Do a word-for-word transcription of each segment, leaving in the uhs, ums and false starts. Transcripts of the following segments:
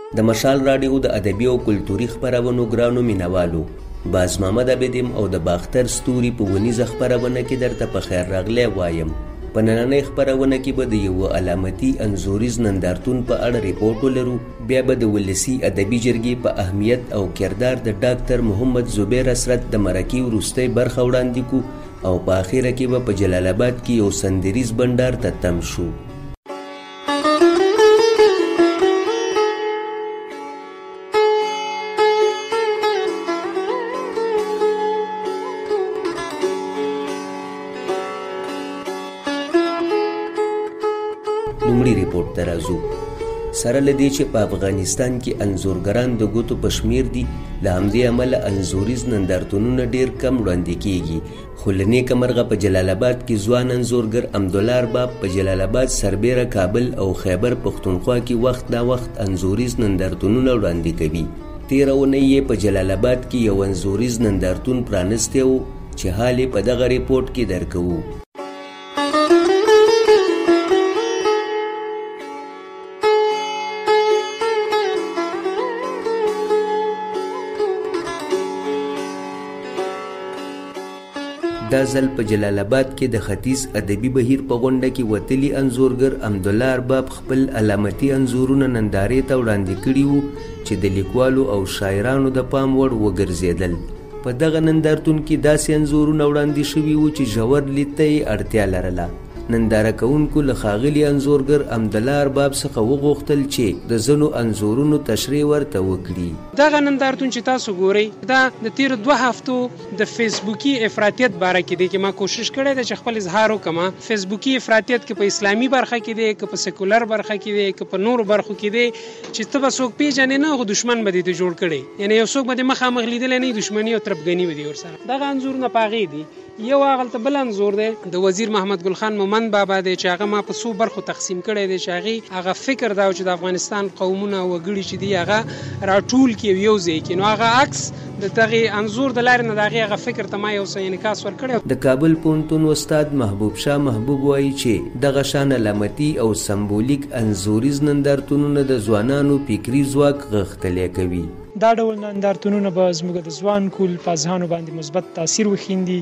د مشال راډیو د ادبي او کلتوري خپرونو ګرانو مینوالو، باز محمد عبدیم او د باختر ستوري په ونیزه خپرونه کې درته په خیر راغلی وایم. په نننۍ خپرونه کې به د یو علامتي انځوریز نندارتون په اړه ریپورټ ولرو. بیا به د ولسي ادبي جرګې په اهمیت او کردار د ډاکټر محمد زبیر اسرت د مرکې وروستۍ برخه وړاندې کو او په اخره کې به په جلال آباد کې یو سندریز بنډار ته تم شو. لومړی ریپورټ ته راځو. سره له دې چې په افغانستان کې انځورګران د ګوتو په شمیر دي، له همدې امله انځوریز نندارتونونه ډیر کم وړاندې کیږي. خو له نیکه مرغه په جلال آباد کې ځوان انځورګر عبدالله ارباب په جلال آباد، سربیره، کابل او خیبر پښتونخوا کې وخت نا وخت انځوریز نندارتونونه وړاندې کوي. تېره اونۍ یې په جلال آباد کې یو انځوریز نندارتون پرانستی و چې حال یې په دغه ریپورټ کې درکوو. دا ځل په جلال آباد کې د ختیځ ادبي بهیر په غونډه کې وتلي انځورګر عبدالله ارباب خپل علامتي انځورونه نندارې ته وړاندې کړي وو چې د لیکوالو او شاعرانو د پام وړ وګرځېدل. په دغه نندارتون کې داسې انځورونه وړاندې شوي وو چې ژور لید ته یې اړتیا لرله. ننداره کوونکو له ښاغلي انځورګر عبدالله ارباب څخه وغوښتل چې د ځینو انځورونو تشریح ورته وکړي. دغه نندارتون چې تاسو ګورئ دا د تیرو دوه هفتو د فیسبوکي افراطیت باره کې دی، چې ما کوشش کړی دی چې خپل اظهار وکړم. فیسبوکي افراطیت کې په اسلامي برخه کې دی، که په سیکولر برخه کې دی، که په نورو برخو کې دی، چې ته به څوک پیژنې نه، خو دشمن به دې ته جوړ کړی، یعنې یو څوک به دې مخامخ لیدلی نه، دشمني او تربګني به دې ورسره. دغه انځورونه په هغې دي. یو هغلته بل انځور دی د وزیر محمد ګل خان مومند بابا دی، چې هغه ما په څو برخو تقسیم کړی دی، چې هغې هغه فکر دا چې د افغانستان قومونه او وګړي چې دي هغه راټول کړي یو ځای کې. نو هغه عکس د دغې انځور د لارې نه د هغې هغه فکر ته ما یو څه انعکاس ورکړی. د کابل پوهنتون استاد محبوب شاه محبوب وایي چې دغه شان علامتي او سمبولیک انځوریز نندارتونونه د ځوانانو فکري ځواک غښتلی کوي. دا ډول نندارتونونه به زموږ د ځوان کول په اذهانو باندې مثبت تاثیر وښیندي.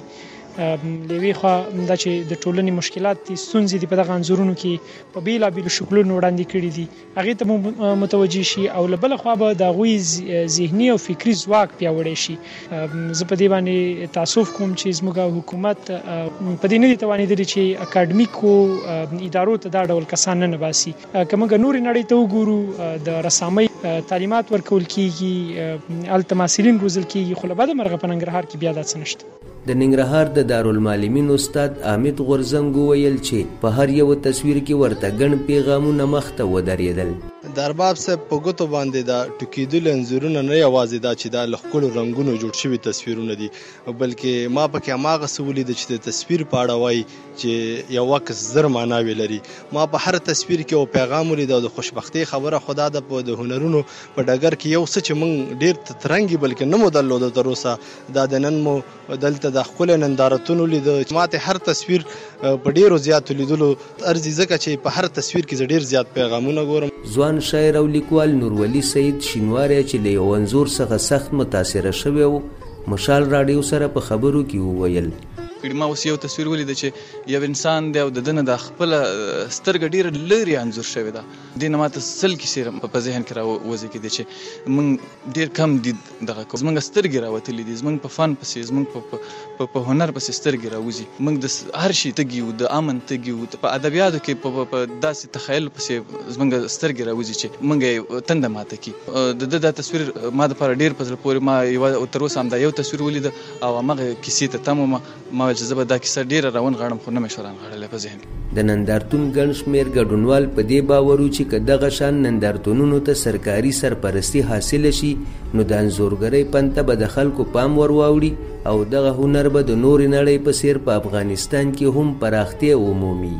له یوې خوا دا چې د ټولنې مشکلات دي، ستونزې دي، په دغه انځورونو کې په بېلابېلو شکلونو وړاندې کړي دي، هغې ته مو متوجه شي، او له بله خوا به د هغوی ذهني او فکري ځواک پیاوړی شي. زه په دې باندې تاسف کوم چې زموږ حکومت په دې نه دي توانېدلي چې اکاډمیکو ادارو ته دا ډول کسان نه نباسي. که موږ نورې نړۍ ته وګورو، د رسامۍ تعلیمات ورکول کېږي، هلته محصلین روزل کېږي، خو له بده مرغه په ننګرهار کې بیا دا څه نشته. د ننګرهار د دارالمعلمین استاد حامد غورزنګ وویل چې په هر یو تصویر کې ورته ګڼ پیغامونه مخته ودرېدل. د ارباب صاحب په ګوتو باندې دا ټوکېدلي انځورونه نه یوازې دا چې دا له ښکلو رنګونو جوړ شوي تصویرونه دي، بلکې ما پکې هماغه څه ولیده چې د تصویر په اړه وایي چې یو عکس زر معناوې لري. ما په هر تصویر کې یو پیغام ولیده او د خوشبختۍ خبره خدا ده په د هنرونو په ډګر کې یو څه چې موږ ډېر ترنګي بلکې نه مو درلوده تر اوسه، دا د نن مو دلته د ښکلی نندارتون ولیده. ما ته هر تصویر په ډېرو زیاتو لیدلو ارزي، ځکه چې په هر تصویر کې زه ډېر زیات پیغامونه ګورم. ځوان شاعر او لیکوال نورولي سید شینواری چې له یو انځور څخه سخت متاثره شوی و، مشال راډیو سره په خبرو کې وویل. ما اوس یو تصویر ولیده چې یو انسان دی او د ده نه د خپله سترګه ډېره لرې انځور شوې ده. دې نه ماته سل کیسې په ذهن کې راوزېږېدې چې موږ ډېر کم دید دغه کوو، زموږ سترګې راوتلي دي، زموږ په فن پسې، زموږ په هنر پسې سترګې راوځي. موږ د هر شي تږي یو، د امن تږي یو، په ادبیاتو کې په داسې تخیل پسې زموږ سترګې راوځي چې موږ یې تنده ماته کړي. د ده دا تصویر ما دپاره ډېر په زړه پورې، ما یوه تر اوسه همدا یو تصویر ولیده او همغه کیسې ته تم وم. ما ویل چې زه به دا کیسه ډېره راونغاړم، خو نه مې شو رانغاړلی په ذهن کې. د نندارتون ګڼ شمېر ګډونوال په دې باور و چې که دغه شان نندارتونونو ته سرکاري سرپرستي حاصله شي، نو د انځورګرۍ پن ته به د خلکو پام ور واوړي او دغه هنر به د نورې نړۍ په څېر په افغانستان کې هم پراختیا ومومي.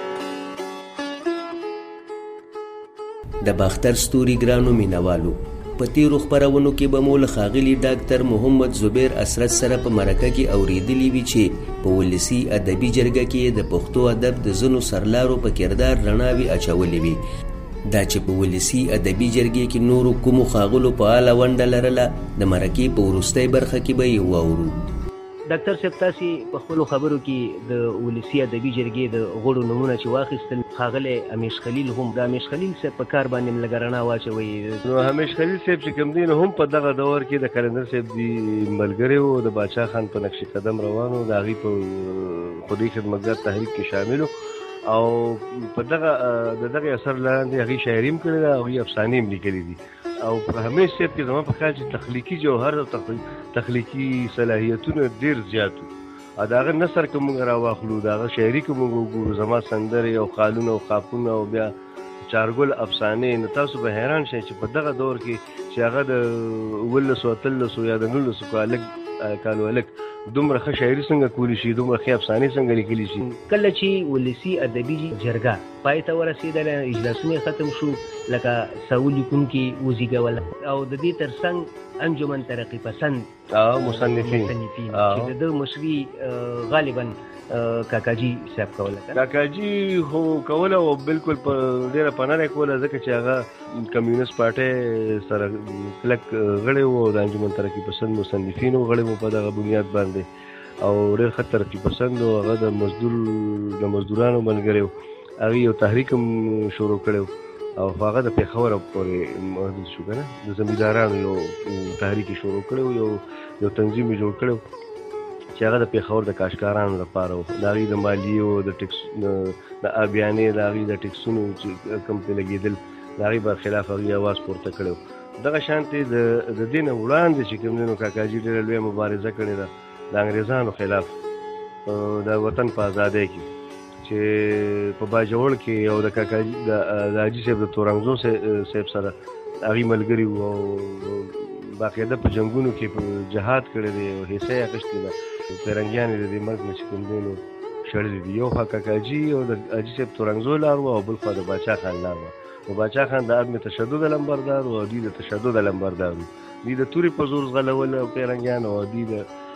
د باختر ستوري ګرانو مینوالو، په تیرو خپرونو کې به مو له ښاغلي ډاکټر محمد زبیر اسرت سره په مرکه کې اوریدلی وي چې په ولسي ادبي جرګه کې د پښتو ادب د ځینو سرلارو په کردار رڼاوې اچولې وي. دا چې په ولسي ادبي جرګې کې نورو کومو ښاغلو فعاله ونډه لرله د مرکې په وروستۍ برخه کې به یې واورو. ډاکټر صاحب تاسو په خپلو خبرو کې د ولسي ادبي جرګې د غړو نومونه چې واخیستل، ښاغلی امیش خلیل هم د امیش خلیل صاحب په کار باندې لږه رڼا واچوئ. نو امیش خلیل صاحب چې کوم دی نو هم په دغه دور کې د قلندر صاحب دی ملګری و، د باچا خان په نقش قدم روانو، د هغې په خودي خدمتګار تحریک کې شامل او په دغه د دغه اثر لاندې هغې شاعري هم کړې ده، هغې افسانې هم لیکلي دي. او په همیش صاحب کې زما په خیال چې تخلیقي جوهر او تخلیقي صلاحیتونه ډېر زیات وو. د هغه نثر که موږ راواخلو، د هغه شاعري که موږ وګورو، زما سندرې او خالونه او قافونه او بیا چارګل افسانې، نو تاسو به حیران شئ چې په دغه دور کې چې هغه د اوولسو اتلسو یا د نولسو کالو هلک دومره ښه شاعري څنګه کولی شي، دومره ښې افسانې څنګه لیکلی شي. کله چې ولسي ادبي جرګه پای ته ورسېدله، اجلاسونه ختم شو، لکه ساو لیکونکي وزېږوله او د دې تر څنګ انجمن ترقي پسند مصنفین چې د ده مشري غالبا کاکاجي صاحب کوله. کاکاجي خو کوله او بالکل په ډېره پناه کوله، ځکه چې هغه کمیونست پارټۍ سره کلک غړی و او د انجمن ترقي پسند مصنفینو غړی و په دغه بنیاد باندې، او ډېر ښه ترقي پسند و. هغه د مزدور د مزدورانو ملګری و، هغې یو تحریک هم شروع کړی او هغه د پېښور پورې محدود شو که نه، د زمیندارانو یو تحریک یې شروع کړی و، یو یو تنظیم یې جوړ کړی و چې هغه د پېښور د کاشکارانو لپاره و، د هغې د مالیې و د ټکس د آبیانې د هغې د ټکسونو چې کوم پرې لګېدل، د هغې برخلاف هغې اواز پورته کړی و. دغه شانتې د د دې نه وړاندې چې کوم دی نو کاکاجي ډېره لویه مبارزه کړې ده د انګریزانو خلاف د وطن په ازادۍ کې، چې په باجوړ کې او د کاکاجي د حاجي صاحب د تورنګزو صاحب سره هغې ملګري وو او باقاعده په جنګونو کې په جهاد کړی دی او حصه یې اخیستې ده. پیرنګیان یې د دې مرګ نه چې کوم دی نو شړلي دي. یو خوا کاکاجي او د حاجي صاحب تورنګزو لار وه او بل خوا د باچا خان لار وه. نو باچا خان د عدم تشدد لمبردار و او دوی د تشدد لمبردار وو. دوی د تورې په زور زغلول پیرنګیان او دوی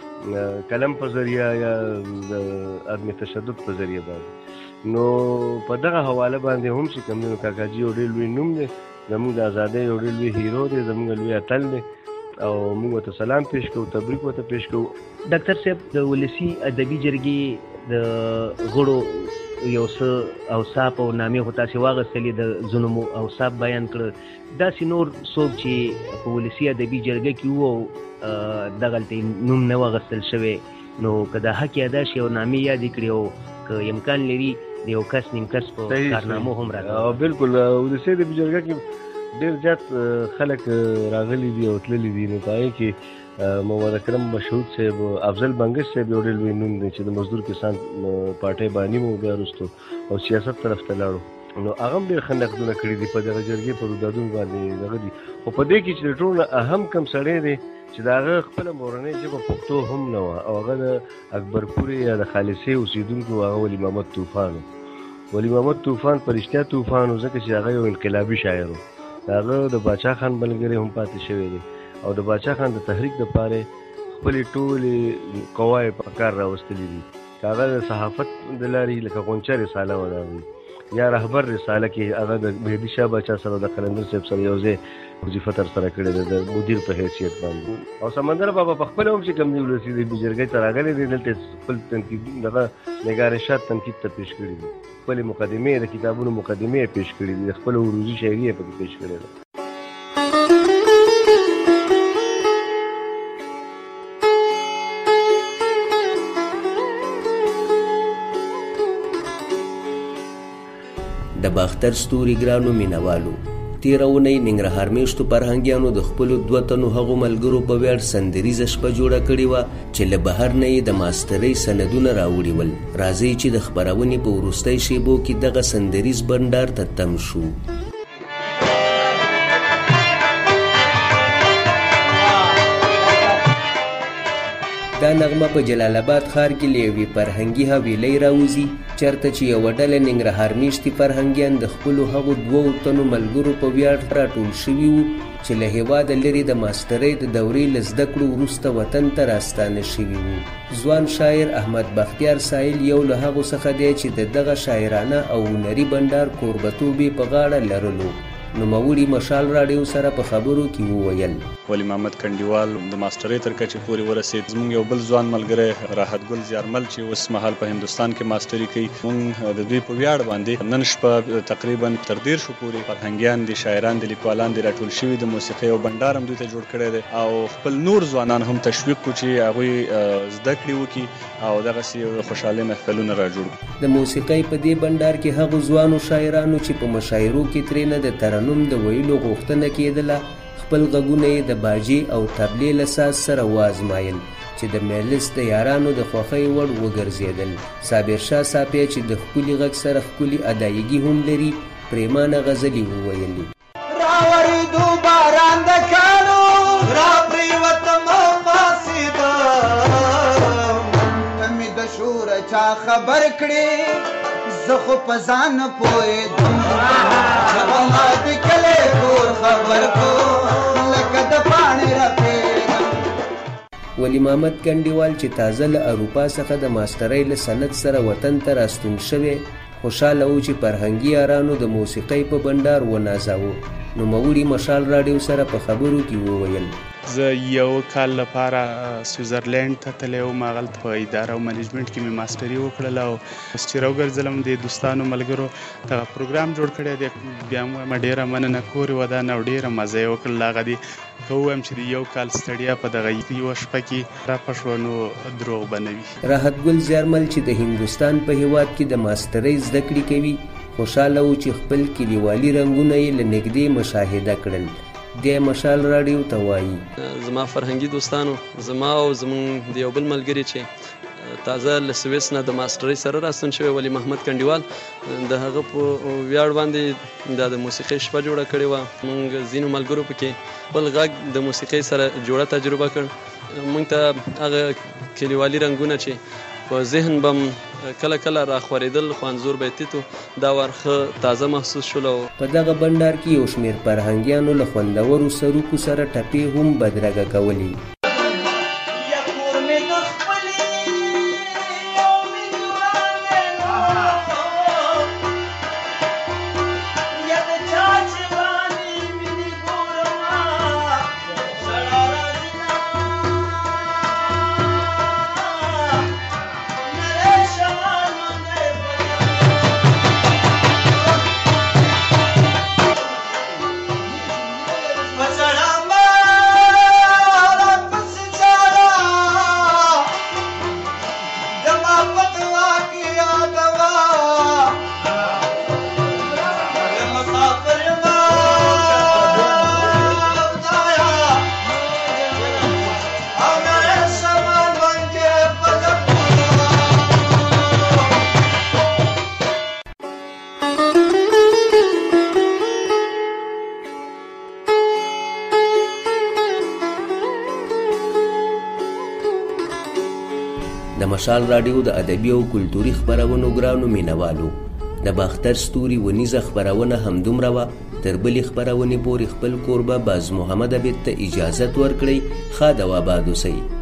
د قلم په ذریعه یا د عدم تشدد په ذریعه باندې. نو په دغه حواله باندې هم چې کوم دی نو کاکاجي یو ډېر لوی نوم دی، زموږ د ازادۍ یو ډېر لوی هیرو دی، زموږ لوی اتل دی او موږ ورته سلام پیش کوو، تبریک ورته پیش کوو. ډاکټر صاحب د ولسي ادبي جرګې د غړو یو څه اوصاف او نامې خو تاسې واخیستلې، د ځینو اوصاف بیان کړه. داسې نور څوک چې په ولسي ادبي جرګه کې وو او دغلته نوم نه واخیستل شوی، نو که د حق ادا شي او نامې یادې کړي او که امکان لري د یو کس نیم کس په کارنامو هم راغلی. بالکل ولسي ادبي جرګه کې ډېر زیات خلک راغلي دي او تللي دي. نو په هغې کې محمد اکرم مشهود صاحب، افضل بنګش صاحب یو ډېر لوی نوم دی چې د مزدور کسان پارټۍ باني مو بیا وروستو او سیاست طرف ته لاړو، نو هغه هم ډېر ښه نقدونه کړي دي په دغه جرګې په رودادونو باندې دغه دي. خو په دې کې چې د ټولو نه اهم کم سړی دی چې د هغه خپله مورنۍ ژبه پښتو هم نه وه او هغه د اکبرپورې یا د خالصې اوسېدونکو هغه ولي محمد طوفان و. ولي محمد طوفان په رښتیا طوفان و، ځکه چې هغه یو انقلابي شاعر و. هغه د باچا خان ملګری هم پاتې شوی دی او د باچا خان د تحریک دپاره خپلې ټولې قواې په کار راوستلي دي. که هغه د صحافت د لارې لکه غونچه رساله وه د هغوی، یا رهبر رساله کې هغه د مهدي شاه باچا سره د قلندر صاحب سره یو ځای وظیفه ترسره کړې ده د مدیر په حیثیت باندې. او سمندر بابا په خپله هم چې کوم دی ولسي ادبي جرګې ته راغلی دی، دلته خپل تنقید دغه نګارشات تنقید ته پیش کړي دي، خپلې مقدمې د کتابونو مقدمې یې پیش کړي دي، د خپله عروضي شاعري یې پکې پیش کړې ده. د باختر ستوري ګرانو مینوالو، تېره اونۍ ننګرهار میشتو فرهنګیانو د خپلو دوه تنو هغو ملګرو په ویاړ سندریزه شپه جوړه کړې وه چې له بهر نه یې د ماسترۍ سندونه راوړي ول. راځئ چې د خپرونې په وروستۍ شیبو کې دغه سندریز بنډار ته تم شو. دا نغمه په جلال آباد ښار کې له یوې فرهنګي حویلۍ راوځي چېرته چې یوه ډله ننګرهار میشتي فرهنګیان د خپلو هغو دوو تنو ملګرو په ویاړ راټول شوي وو چې له هېواده لرې د ماسټرۍ د دورې له زده کړو وروسته وطن ته راستانه شوي وو. ځوان شاعر احمد بختیار سایل یو له هغو څخه دی چې د دغه شاعرانه او هنري بنډار کوربتوب یې په غاړه لرلو. نوموړي مشال راډیو سره په خبرو کې وویل ولی محمد کنډیوال د ماسټرۍ تر کچې پورې ورسېد. زموږ یو بل ځوان ملګری راحت ګل زیارمل چې اوس مهال په هندوستان کې ماسټري کوي، موږ د دوی په ویاړ باندې نن شپه تقریبا تر دېرشو پورې فرهنګیان دي، شاعران دي، لیکوالان دي راټول شوي، د موسیقۍ او بنډار هم دوی ته جوړ کړی دی او خپل نور ځوانان هم تشویق کړو چې هغوی زده کړې وکړي او دغسې خوشحالۍ محفلونه را جوړ کړو. د موسیقۍ په دې بنډار کې هغو ځوانو شاعرانو چې په مشاعرو کې ترېنه د ترنم د ویلو غوښتنه کېدله خپل غږونه یې د باجې او طبلې له ساز سره وازمایل چې د مجلس د یارانو د خوښۍ وړ وګرځېدل. صابر شاه صافی چې د ښکلي غږ سره ښکلي ادایګي هم لري پریمانه غزلې وویلې. راوریدو باران د کانو را پریوتم پاسېدم کمې د شوره چا خبر کړې زه خو په ځان نه پوهېدم هغه ما د کلی کور خبر کو لکه د پاڼې رپېږم. ولی محمد کنډیوال چې تازه له اروپا څخه د ماسټرۍ له سند سره وطن ته راستون شوی خوشحاله و چې فرهنګي یارانو د موسیقۍ په بنډار ونازاوه. نوموړي مشال راډیو سره په خبرو کې وویل زه یو کال لپاره سویزرلینډ ته تللی وم، هغلته په اداره او منیجمنټ کې مې ماسټري وکړله او اوس چې راوګرځېدلم د دوستانو ملګرو دغه پروګرام جوړ کړی دی. بیا هم وایم ډېره مننه کور یې ودانه او ډېره مزه یې وکړله. هغه دې که ووایم چې د یو کال ستړیا په دغه یوه شپه کې رافه شوه نو دروغ به نه وي. راحت ګل زیارمل چې د هندوستان په هېواد کې د ماسټرۍ زده کړې کوي خوشحاله و چې خپل کلیوالي رنګونه یې له نږدې مشاهده کړل. دی مشال راډیو ته وایي زما فرهنګي دوستانو، زما او زمونږ د یو بل ملګري چې تازه له سویس نه د ماسټرۍ سره راستون شوی ولی محمد کنډیوال د هغه په ویاړ باندې دا د موسیقۍ شپه جوړه کړې وه. موږ ځینو ملګرو پکې خپل غږ د موسیقۍ سره جوړه تجربه کړ. موږ ته هغه کلیوالي رنګونه چې په ذهن به کله کله راخورېدل خو انځور به یې تیت و دا ورخه تازه محسوس شول. په دغه بنډار کې یو شمېر فرهنګیانو له خوندورو سروکو سره ټپې هم بدرګه کولې. د مشال راډیو د ادبي او کلتوري خپرونو ګرانو مینوالو، د باختر ستوري ونیزه خپرونه همدومره وه. تر بلې خپرونې پورې خپل کوربه باز محمد عبید ته اجازت ورکړئ. ښاد او آباد اوسئ.